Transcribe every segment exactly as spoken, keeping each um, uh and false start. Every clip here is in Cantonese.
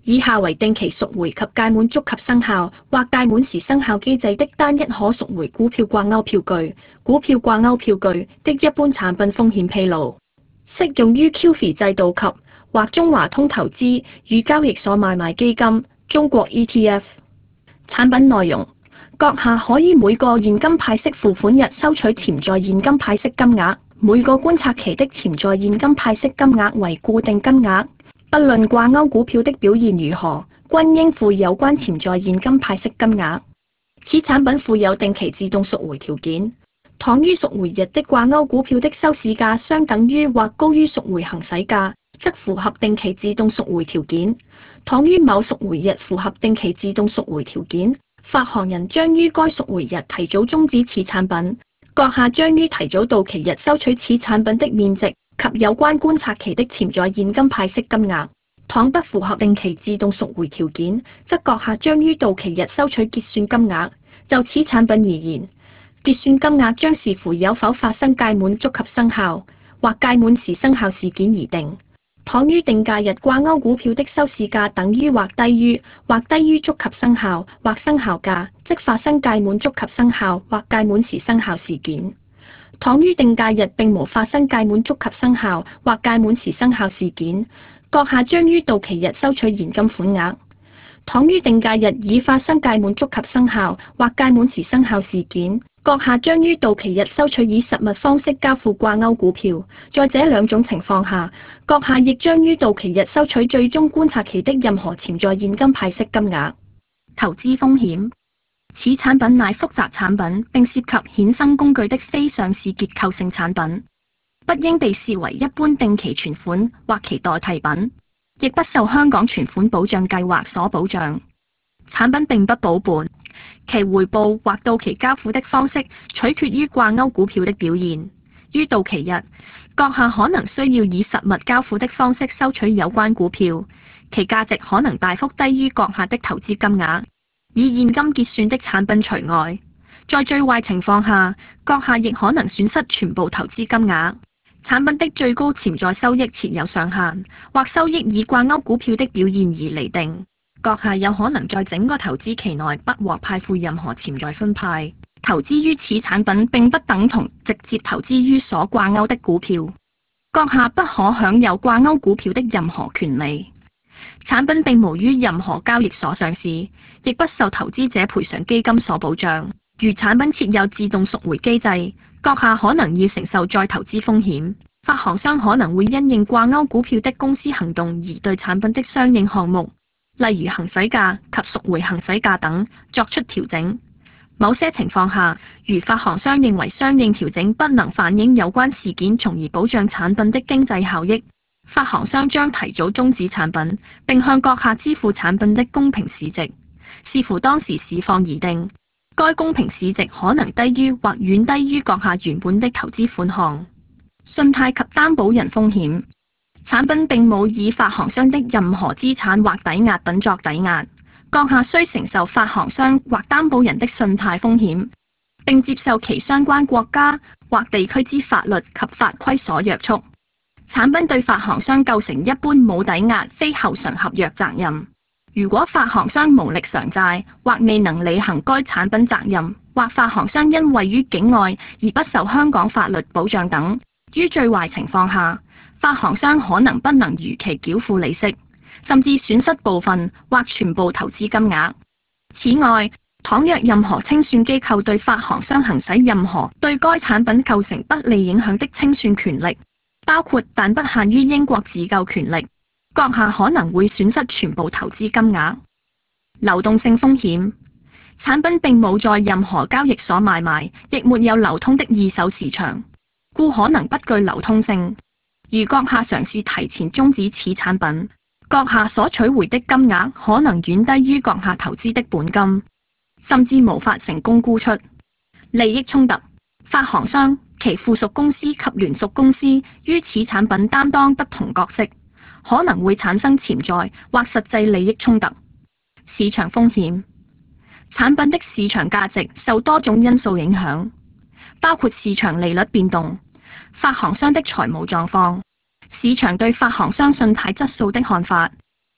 以下為定期贖回及屆滿觸及生效或屆滿時生效機制的單一可贖回股票掛鈎票據、股票掛鈎票據的一般產品風險披露，適用於 Q F I 制度及或中華通投資與交易所買賣基金、中國 E T F。產品內容：閣下可以每個現金派息付款日收取潛在現金派息金額，每個觀察期的潛在現金派息金額為固定金額。不論掛鈎股票的表現如何，均應附有關潛在現金派息金額。此產品附有定期自動贖回條件，倘於贖回日的掛鈎股票的收市價相等於或高於贖回行使價，則符合定期自動贖回條件。倘於某贖回日符合定期自動贖回條件，發行人將於該贖回日提早終止此產品，閣下將於提早到期日收取此產品的面值及有關觀察期的潛在現金派息金額。倘不符合定期自動贖回條件，則閣下將於到期日收取結算金額。就此產品而言，結算金額將視乎有否發生屆滿觸及生效或屆滿時生效事件而定。倘於定價日掛鈎股票的收市價等於或低於或低於觸及生效或生效價，即發生屆滿觸及生效或屆滿時生效事件。倘於定價日並無發生屆滿觸及生效或屆滿時生效事件，閣下將於到期日收取現金款額。倘於定價日已發生屆滿觸及生效或屆滿時生效事件，閣下將於到期日收取以實物方式交付掛鈎股票。在這兩種情況下，閣下亦將於到期日收取最終觀察期的任何潛在現金派息金額。投資風險：此產品乃複雜產品，並涉及衍生工具的非上市結構性產品，不應被視為一般定期存款或其代替品，亦不受香港存款保障計劃所保障。產品並不保本，其回報或到期交付的方式取決於掛鈎股票的表現。於到期日，閣下可能需要以實物交付的方式收取有關股票，其價值可能大幅低於閣下的投資金額。以現金結算的產品除外，在最壞情況下，閣下亦可能損失全部投資金額。產品的最高潛在收益設有上限，或收益以掛鈎股票的表現而釐定。閣下有可能在整個投資期內不獲派付任何潛在分派。投資於此產品並不等同直接投資於所掛鈎的股票。閣下不可享有掛鈎股票的任何權利。產品並無於任何交易所上市，亦不受投資者賠償基金所保障。如產品設有自動贖回機制，閣下可能要承受再投資風險。發行商可能會因應掛鈎股票的公司行動而對產品的相應項目，例如行使價及贖回行使價等作出調整。某些情況下，如發行商認為相應調整不能反映有關事件，從而保障產品的經濟效益，發行商將提早終止產品，並向閣下支付產品的公平市值，視乎當時市況而定。該公平市值可能低於或遠低於閣下原本的投資款項。信貸及擔保人風險：產品並冇以發行商的任何資產或抵押品作抵押，閣下需承受發行商或擔保人的信貸風險，並接受其相關國家或地區之法律及法規所約束。產品對發行商構成一般冇抵押非後償合約責任。如果發行商無力償債或未能履行該產品責任，或發行商因位於境外而不受香港法律保障等，於最壞情況下，發行商可能不能如期繳付利息，甚至損失部分或全部投資金額。此外，倘若任何清算機構對發行商行使任何對該產品構成不利影響的清算權力，包括但不限於英國自救權力，閣下可能會損失全部投資金額。流動性風險：產品並冇在任何交易所買賣，亦沒有流通的二手市場，故可能不具流通性。如閣下嘗試提前終止此產品，閣下所取回的金額可能遠低於閣下投資的本金，甚至無法成功沽出。利益衝突：發行商、其附屬公司及聯屬公司於此產品擔當不同角色，可能會產生潛在或實際利益衝突。市場風險：產品的市場價值受多種因素影響，包括市場利率變動、發行商的財務狀況、市場對發行商信貸質素的看法、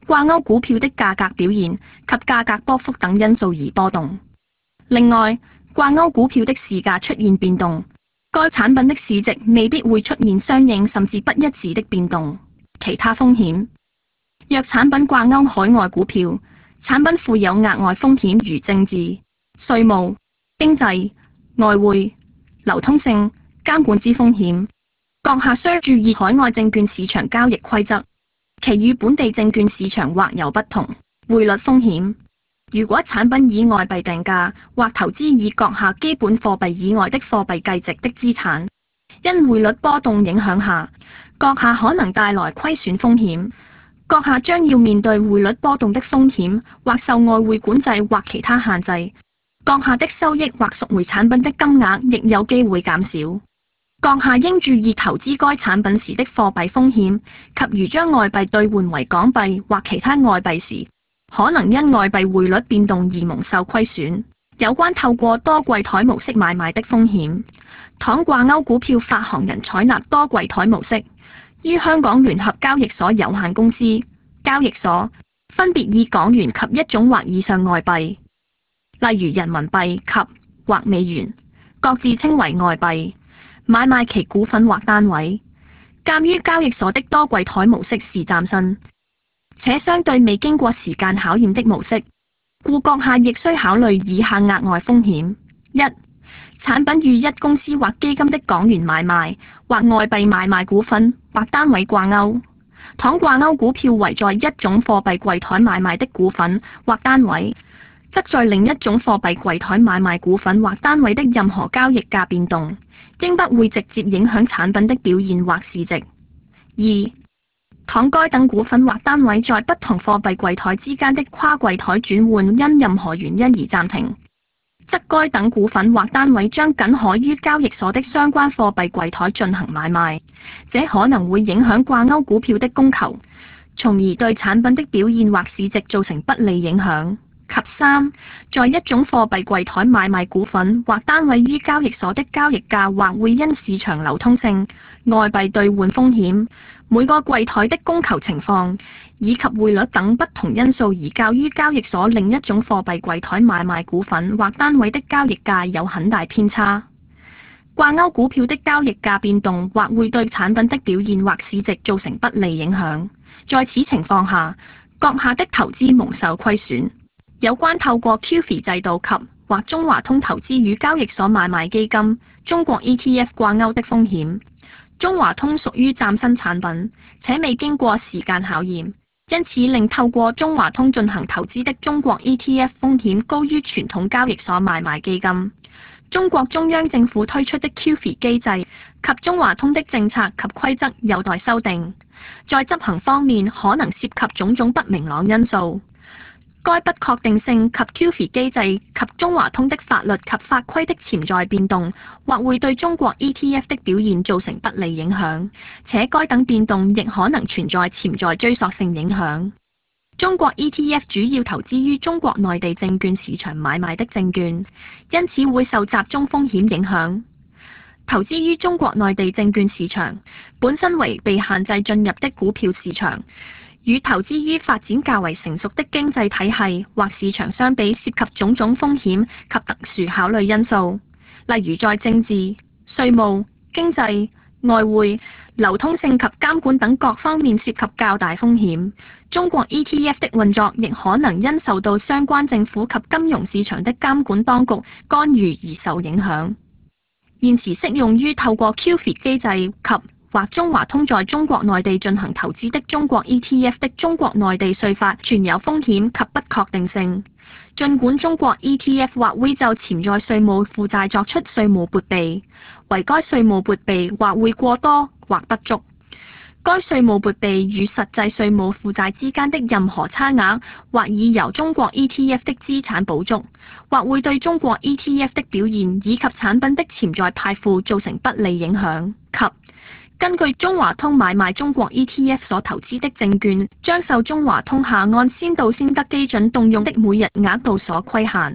掛鈎股票的價格表現及價格波幅等因素而波動。另外，掛鈎股票的市價出現變動，該產品的市值未必會出現相應甚至不一致的變動。其他風險，若產品掛鈎海外股票，產品附有額外風險如政治、稅務、經濟、外匯、流通性、監管之風險。閣下需注意海外證券市場交易規則，其與本地證券市場或有不同。匯率風險，如果產品以外幣定價或投資以閣下基本貨幣以外的貨幣計值的資產，因匯率波動影響下，閣下可能帶來虧損風險。閣下將要面對匯率波動的風險，或受外匯管制或其他限制。閣下的收益或贖回產品的金額亦有機會減少。閣下應注意投資該產品時的貨幣風險，及如將外幣兌換為港幣或其他外幣時，可能因外幣匯率變動而蒙受虧損。有關透過多櫃台模式買賣的風險，倘掛鈎股票發行人採納多櫃台模式，於香港聯合交易所有限公司交易所分別以港元及一種或以上外幣，例如人民幣及或美元，各自稱為外幣，買賣其股份或單位。鑑於交易所的多櫃台模式是嶄新且相對未經過時間考驗的模式，故閣下亦需考慮以下額外風險：一、產品與一公司或基金的港元買賣或外幣買賣股份或單位掛鈎，倘掛鈎股票為在一種貨幣櫃台買賣的股份或單位，則在另一種貨幣櫃台買賣股份或單位的任何交易價變動，應不會直接影響產品的表現或市值。二、倘該等股份或單位在不同貨幣櫃台之間的跨櫃台轉換因任何原因而暫停，則該等股份或單位將僅可於交易所的相關貨幣櫃台進行買賣，這可能會影響掛鈎股票的供求，從而對產品的表現或市值造成不利影響。及三，在一種貨幣櫃台買賣股份或單位於交易所的交易價或會因市場流通性、外幣兌換風險、每個櫃台的供求情況以及匯率等不同因素而較於交易所另一種貨幣櫃台買賣股份或單位的交易價有很大偏差。掛鈎股票的交易價變動或會對產品的表現或市值造成不利影響，在此情況下，閣下的投資蒙受虧損。有關透過 Q F I 制度及或中華通投資與交易所買賣基金、中國 E T F 掛鈎的風險，中華通屬於嶄新產品，且未經過時間考驗，因此令透過中華通進行投資的中國 E T F 風險高於傳統交易所買賣基金。中國中央政府推出的 Q F I 機制及中華通的政策及規則有待修訂，在執行方面可能涉及種種不明朗因素。該不確定性及 Q F I 機制及中華通的法律及法規的潛在變動，或會對中國 E T F 的表現造成不利影響，且該等變動亦可能存在潛在追溯性影響。中國 E T F 主要投資於中國內地證券市場買賣的證券，因此會受集中風險影響。投資於中國內地證券市場本身為被限制進入的股票市場，與投資於發展較為成熟的經濟體系或市場相比，涉及種種風險及特殊考慮因素，例如在政治、稅務、經濟、外匯、流通性及監管等各方面涉及較大風險。中國 E T F 的運作亦可能因受到相關政府及金融市場的監管當局干預而受影響。現時適用於透過 Q F I 機制及或中華通在中國內地進行投資的中國 E T F 的中國內地稅法存有風險及不確定性。儘管中國 E T F 或會就潛在稅務負債作出稅務撥備，為該稅務撥備或會過多或不足。該稅務撥備與實際稅務負債之間的任何差額，或已由中國 E T F 的資產補足，或會對中國 E T F 的表現以及產品的潛在派付造成不利影響。及根據中華通買賣中國 E T F 所投資的證券，將受中華通下按先到先得基準動用的每日額度所規限。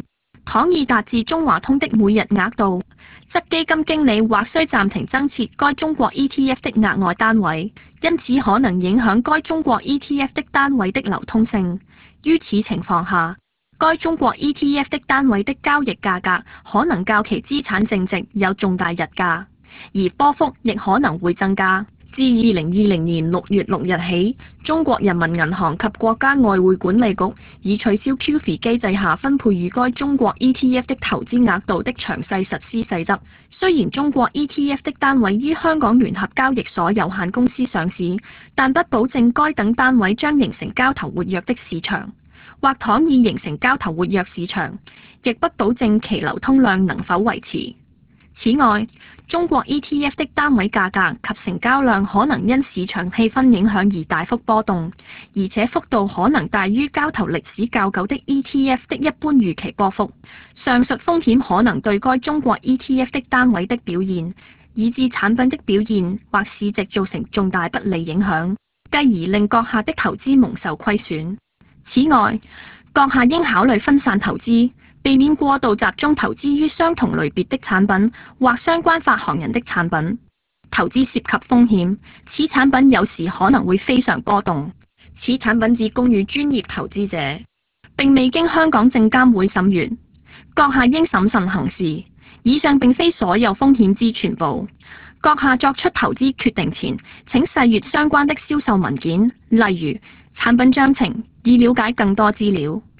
倘已達至中華通的每日額度，則基金經理或須暫停增設該中國 E T F 的額外單位，因此可能影響該中國 E T F 的單位的流通性。於此情況下，該中國 E T F 的單位的交易價格可能較其資產淨值有重大溢價，而波幅亦可能會增加。自二零二零年六月六日起，中國人民銀行及國家外匯管理局已取消 Q F I 機制下分配予該中國 E T F 的投資額度的詳細實施細則。雖然中國 E T F 的單位於香港聯合交易所有限公司上市，但不保證該等單位將形成交投活躍的市場，或倘已形成交投活躍市場，亦不保證其流通量能否維持。此外，中國 E T F 的單位價格及成交量可能因市場氣氛影響而大幅波動，而且幅度可能大於交投歷史較久的 E T F 的一般預期波幅。上述風險可能對該中國 E T F 的單位的表現，以至產品的表現或市值造成重大不利影響，繼而令閣下的投資蒙受虧損。此外，閣下應考慮分散投資，避免過度集中投資於相同類別的產品或相關發行人的產品。投資涉及風險，此產品有時可能會非常波動。此產品只供予專業投資者，並未經香港證監會審閱。閣下應審慎行事。以上並非所有風險之全部。閣下作出投資決定前，請細閱相關的銷售文件，例如產品章程，以了解更多資料。